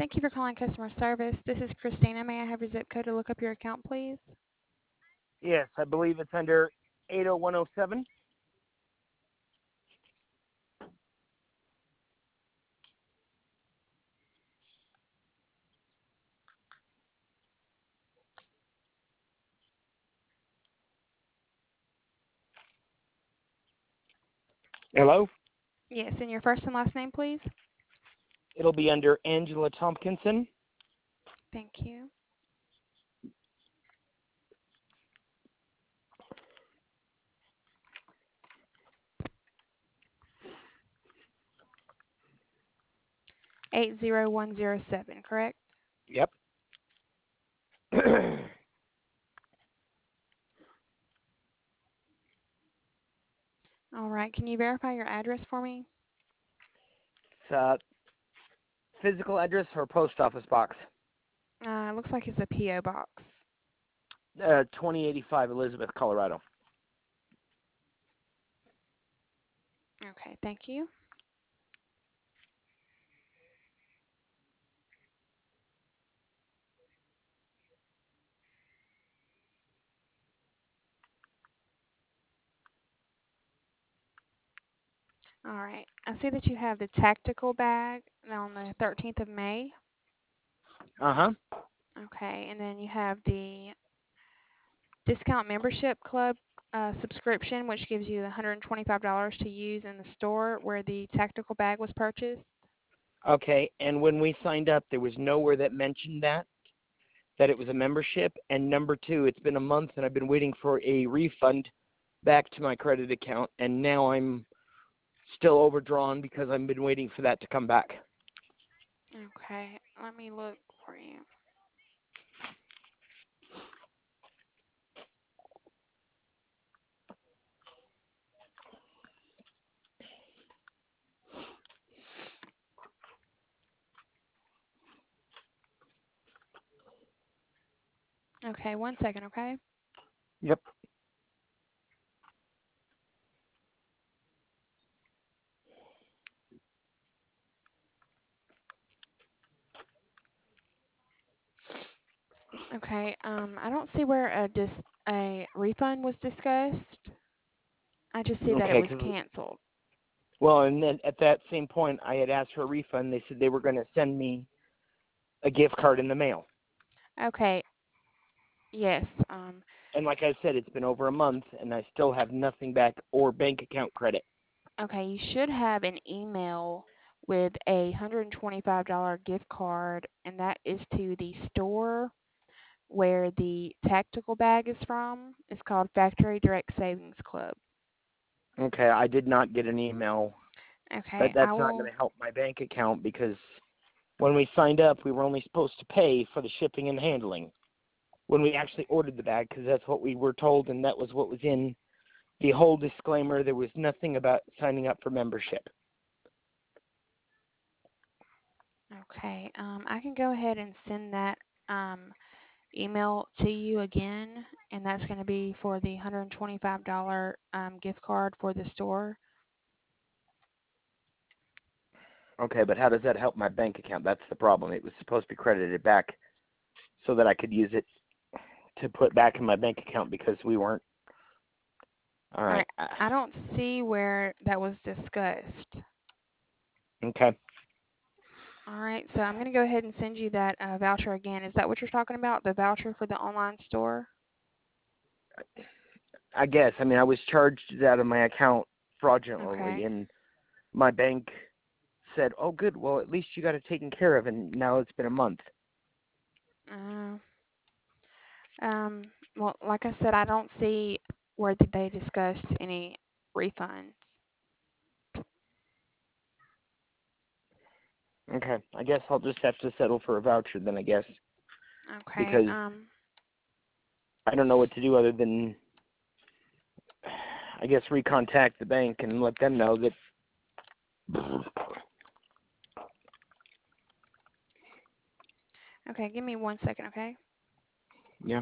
Thank you for calling customer service. This is Christina. May I have your zip code to look up your account, please? Yes, I believe it's under 80107. Hello? Yes, and your first and last name, please? It'll be under Angela Tompkinson. Thank you. Eight zero one zero seven, correct? Yep. All right. Can you verify your address for me? It's physical address or post office box. It looks like it's a P.O. box. 2085 Elizabeth, Colorado. Okay, thank you. All right. I see that you have the tactical bag on the 13th of May. Uh-huh. Okay, and then you have the discount membership club subscription, which gives you $125 to use in the store where the tactical bag was purchased. Okay, and when we signed up, there was nowhere that mentioned that it was a membership. And number two, it's been a month and I've been waiting for a refund back to my credit account, and now I'm still overdrawn because I've been waiting for that to come back. Okay, let me look for you. Okay, 1 second, okay? Yep. Okay, I don't see where a refund was discussed. I just see that it Okay, was because canceled. well, and then at that same point, I had asked for a refund. They said they were going to send me a gift card in the mail. Okay, yes. And like I said, it's been over a month, and I still have nothing back or bank account credit. Okay, you should have an email with a $125 gift card, and that is to the store where the tactical bag is from. It's called Factory Direct Savings Club. Okay, I did not get an email, but Okay, that's I not will. going to help my bank account because when we signed up, we were only supposed to pay for the shipping and handling when we actually ordered the bag, because that's what we were told, and that was what was in the whole disclaimer. There was nothing about signing up for membership. Okay, I can go ahead and send that email to you again, and that's going to be for the $125 gift card for the store. Okay, but how does that help my bank account? That's the problem. It was supposed to be credited back so that I could use it to put back in my bank account because we weren't. All All right. right, I don't see where that was discussed. Okay. All right, so I'm going to go ahead and send you that voucher again. Is that what you're talking about, the voucher for the online store? I guess. I mean, I was charged out of my account fraudulently, Okay. and my bank said, "Oh, good. Well, at least you got it taken care of." And now it's been a month. Uh, well, like I said, I don't see where they discussed any refunds. Okay. I guess I'll just have to settle for a voucher then. I guess Okay. because I don't know what to do other than, I guess, recontact the bank and let them know that. Okay, give me 1 second, okay? Yeah.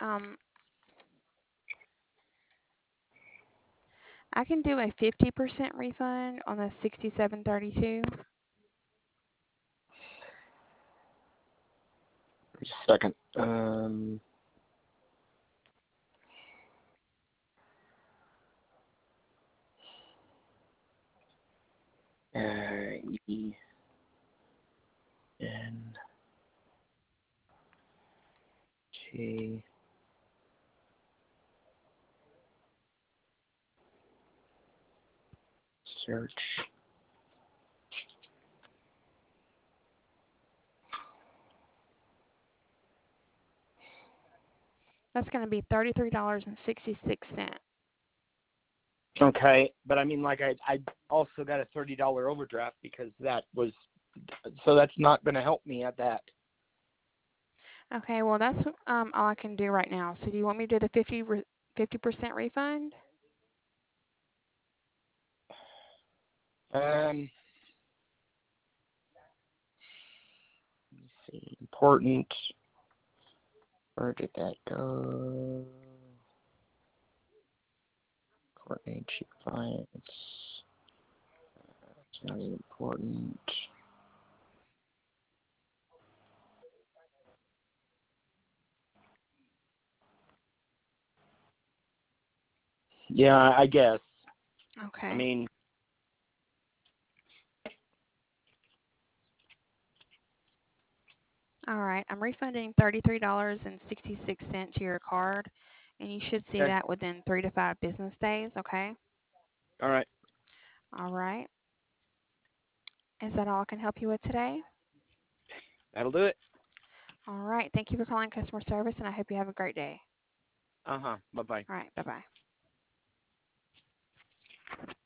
I can do a 50% refund on the 6732. Just a second. E N G. Search. That's going to be $33.66. Okay, but I mean, like, I also got a $30 overdraft because that was, so that's not going to help me at that. Okay, well that's all I can do right now. So do you want me to do the 50% refund? Let's see, important. Where did that go? Coordinate cheap clients. It's not important. Yeah, I guess. I Okay. mean, All right. I'm refunding $33.66 to your card, and you should see okay. that within 3 to 5 business days, okay? All right. All right. Is that all I can help you with today? That'll do it. All right. Thank you for calling customer service, and I hope you have a great day. Bye-bye. All right. Bye-bye.